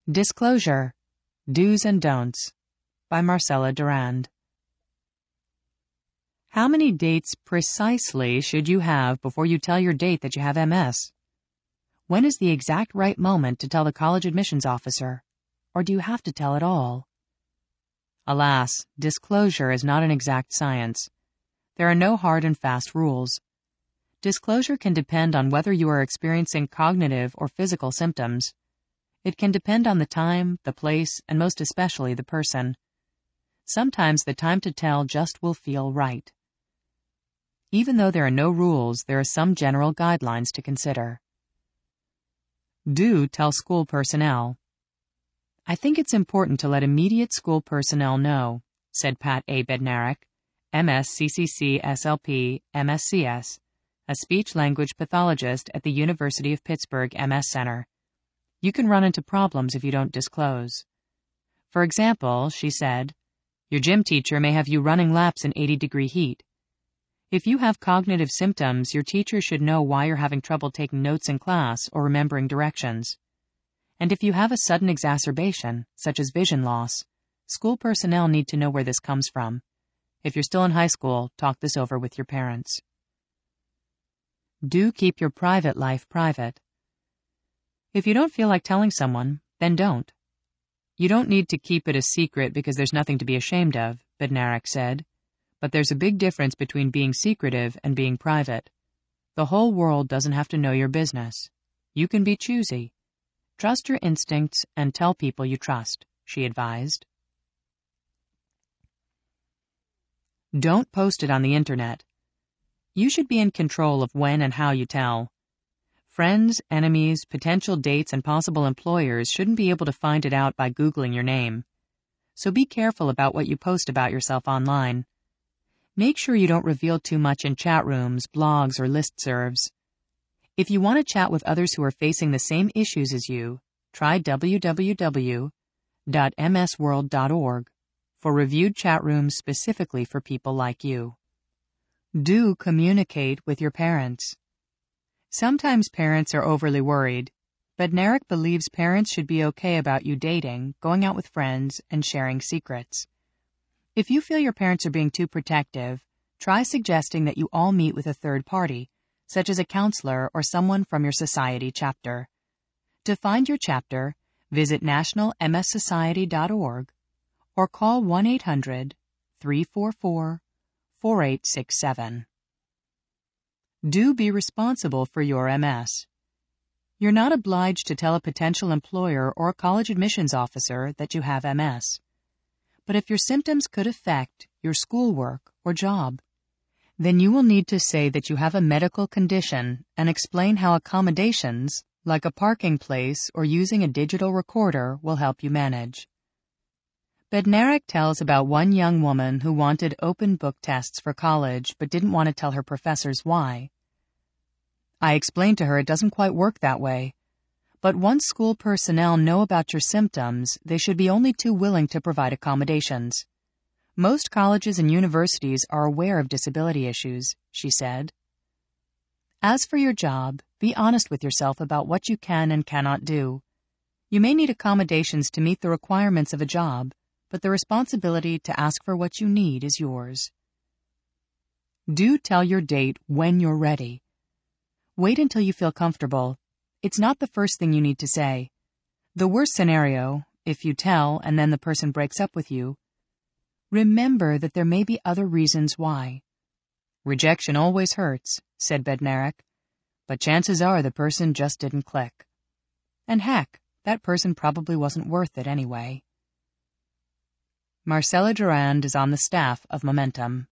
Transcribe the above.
Disclosure, Do's and Don'ts by Marcella Durand. How many dates precisely should you have before you tell your date that you have MS? When is the exact right moment to tell the college admissions officer? Or do you have to tell at all? Alas, disclosure is not an exact science. There are no hard and fast rules. Disclosure can depend on whether you are experiencing cognitive or physical symptoms. It can depend on the time, the place, and most especially the person. Sometimes the time to tell just will feel right. Even though there are no rules, there are some general guidelines to consider. Do tell school personnel. I think it's important to let immediate school personnel know, said Pat A. Bednarik, MSCCC SLP, MSCS, a speech-language pathologist at the University of Pittsburgh MS Center. You can run into problems if you don't disclose. For example, she said, your gym teacher may have you running laps in 80-degree heat. If you have cognitive symptoms, your teacher should know why you're having trouble taking notes in class or remembering directions. And if you have a sudden exacerbation, such as vision loss, school personnel need to know where this comes from. If you're still in high school, talk this over with your parents. Do keep your private life private. If you don't feel like telling someone, then don't. You don't need to keep it a secret because there's nothing to be ashamed of, Bednarik said. But there's a big difference between being secretive and being private. The whole world doesn't have to know your business. You can be choosy. Trust your instincts and tell people you trust, she advised. Don't post it on the internet. You should be in control of when and how you tell. Friends, enemies, potential dates, and possible employers shouldn't be able to find it out by Googling your name. So be careful about what you post about yourself online. Make sure you don't reveal too much in chat rooms, blogs, or listservs. If you want to chat with others who are facing the same issues as you, try www.msworld.org for reviewed chat rooms specifically for people like you. Do communicate with your parents. Sometimes parents are overly worried, but Bednarik believes parents should be okay about you dating, going out with friends, and sharing secrets. If you feel your parents are being too protective, try suggesting that you all meet with a third party, such as a counselor or someone from your society chapter. To find your chapter, visit nationalmssociety.org or call 1-800-344-4867. Do be responsible for your MS. You're not obliged to tell a potential employer or a college admissions officer that you have MS. But if your symptoms could affect your schoolwork or job, then you will need to say that you have a medical condition and explain how accommodations, like a parking place or using a digital recorder, will help you manage. Bednarik tells about one young woman who wanted open book tests for college but didn't want to tell her professors why. I explained to her it doesn't quite work that way. But once school personnel know about your symptoms, they should be only too willing to provide accommodations. Most colleges and universities are aware of disability issues, she said. As for your job, be honest with yourself about what you can and cannot do. You may need accommodations to meet the requirements of a job, but the responsibility to ask for what you need is yours. Do tell your date when you're ready. Wait until you feel comfortable. It's not the first thing you need to say. The worst scenario, if you tell and then the person breaks up with you, remember that there may be other reasons why. Rejection always hurts, said Bednarik, but chances are the person just didn't click. And heck, that person probably wasn't worth it anyway. Marcella Durand is on the staff of Momentum.